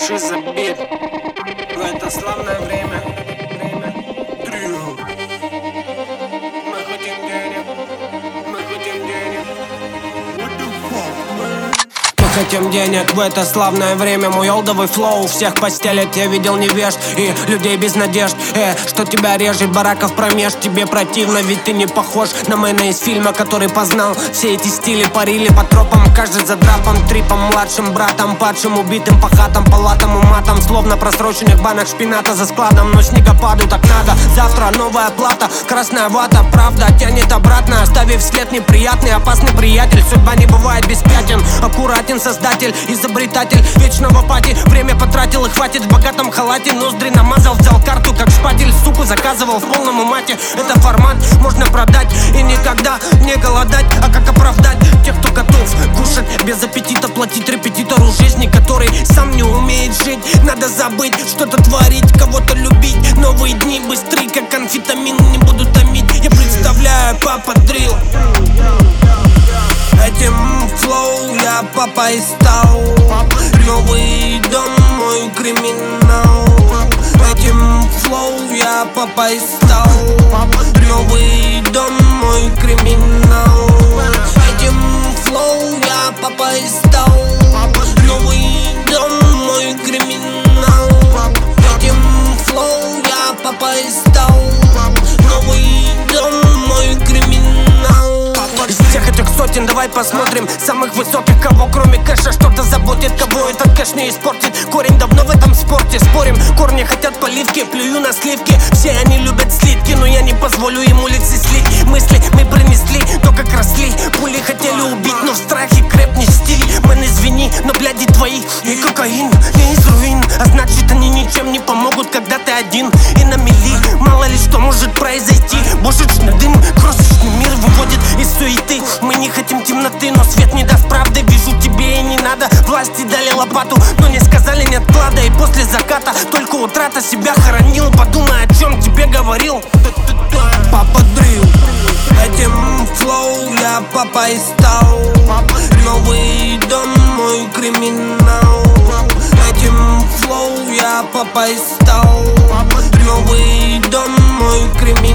Шиза бит. Но это славное время. Трио. Мы хотим денег. Мы хотим денег. Мы хотим денег в это славное время. Мой олдовый флоу всех постелит. Я видел невежд и людей без надежд. Что тебя режет, бараков промеж. Тебе противно, ведь ты не похож на мэна из фильма, который познал все эти стили. Парили по тропам, каждый за драпом, трипом, младшим братом, падшим, убитым по хатам, палатам и матам. Словно просроченных банок шпината за складом. Но снегопаду так надо. Завтра новая плата, красная вата. Правда тянет обратно, оставив след неприятный. Опасный приятель, судьба не бывает без пятен. Аккуратен создатель, изобретатель вечного пати. Время потратил и хватит в богатом халате. Ноздри намазал, взял карту как шпатель. Суку заказывал в полном умате. Это формат можно продать и никогда не голодать. А как оправдать тех, кто готов кушать без аппетита, платить репетитору жизни, который сам не умеет жить? Надо забыть, что-то творить, кого-то любить. Новые дни быстрые, как амфетамин, не буду томить. Я представляю Папа Дрил. Этим флоу я папой стал. Новый дом, мой криминал. Этим флоу я папой стал. Новый дом, мой криминал. Этим флоу я папой стал. Новый дом, мой криминал. Этим флоу я папой стал. Новый дом, мой криминал. Из всех этих сотен давай посмотрим самых высоких, кого кроме кэша что-то заботит, кого этот кэш не испортит. Корень давно в этом спорте, спорим, корни хотят поливки, плюю на сливки. Все они любят слитки, но я не позволю им улицы слить. Мысли мы принесли, то как росли. Пули хотели убить, но в страхе крепнет стиль. Мэн, извини, но бляди твои и кокаин не из руин. А значит они ничем не помогут, когда ты один и на мели. Мало ли что может произойти. Божечный дым крошечный мир выводит из суеты. Мы не хотим темноты, но свет не даст правды. Вижу, тебе и не надо. Власти дали лопату, но не сказали не откладывай. И после заката только утрата себя хоронил. Подумай, о чем тебе говорил Папа Дрил. Этим флоу я папой стал. Новый дом, мой криминал. Этим флоу я папой стал. Новый дом, мой криминал.